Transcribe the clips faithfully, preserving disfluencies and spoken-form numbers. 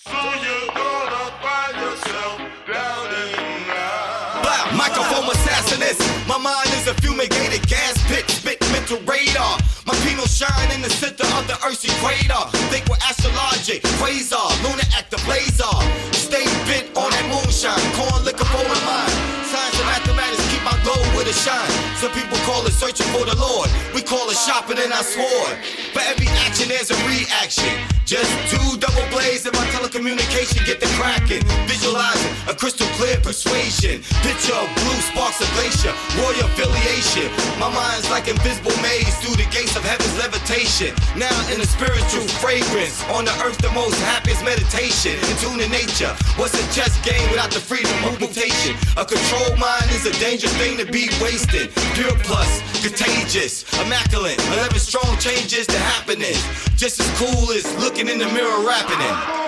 So you're gonna find yourself down in line. Black microphone assassinist. My mind is a fumigated gas pit, spit mental radar. My penal shine in the center of the earth's equator. Think we're astrologic, quasar, lunar active laser. Stay bent on that moonshine, corn liquor for my mind. Science and mathematics keep my glow with a shine. Some people call it searching for the Lord. We call it sharpening our sword. For every action there's a reaction. Just two double blades in my telecommunication get the cracking. Visualizing a crystal clear persuasion. Picture of blue sparks of glacier, royal affiliation. My mind's like invisible maze through the gates of heaven's levitation. Now in a spiritual fragrance. On the earth the most happiest meditation. In tune to nature. What's a chess game without the freedom of mutation? A controlled mind is a dangerous thing to be wasted. Pure plus, contagious, immaculate. eleven strong changes to happiness. Just as cool as looking in the mirror rapping it.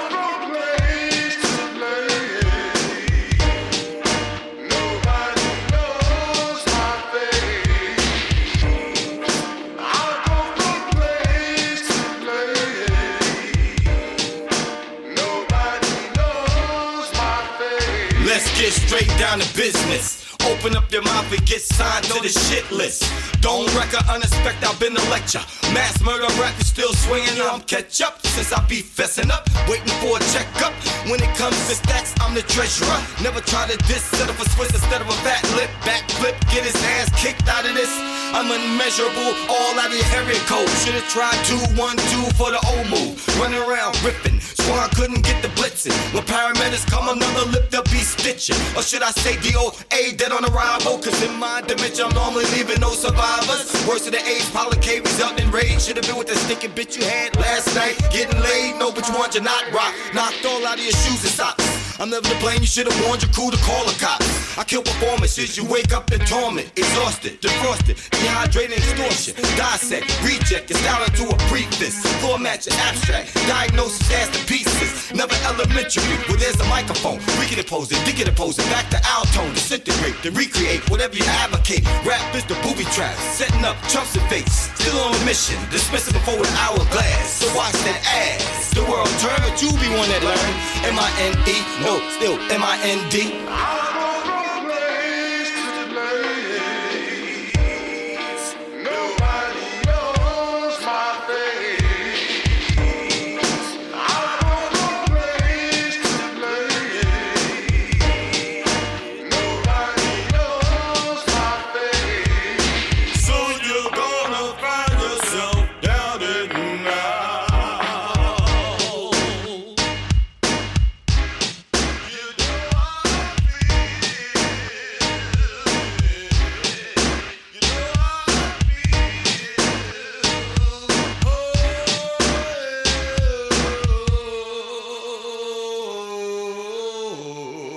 Let's get straight down to business. Open up your mouth and get signed to the shit list. Don't wreck or unexpected, I've been to lecture. Mass murder rap is still swinging, yo, I'm catch up. Since I be fessing up, waiting for a checkup. When it comes to stacks, I'm the treasurer. Never try to diss, set up a Swiss instead of a fat lip. Backflip, get his ass kicked out of this. I'm unmeasurable, all out of your area code. Should've tried two, one, two for the old move. Running around ripping, swore I couldn't get the blitzing. When paramedics come, another lip, they'll be stitching. Or should I say D O A, dead on arrival? Cause in my dimension, I'm normally leaving no survivors. Worse of the age, Polyk result in rage. Should've been with the stinking bitch you had last night. Getting laid, no, but you want your not rock. Knocked all out of your shoes and socks. I'm never to blame, you should've warned your crew to call the cops. I kill performances, you wake up in torment. Exhausted, defrosted, dehydrated, extortion. Dissect, reject, your style into a preface. Floor match, abstract, diagnosis as to pieces. Never elementary, well there's a microphone. We can impose it, we can impose it. Back to our tone, disintegrate, to recreate whatever you advocate. Rap is the booby trap, setting up trumps and face. Still on a mission, dismiss it before an hourglass. So watch that ass. The world turn, but you be one that learn. M I N E, no, still M I N D.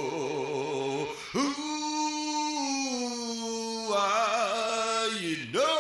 Ooh, ah, you know.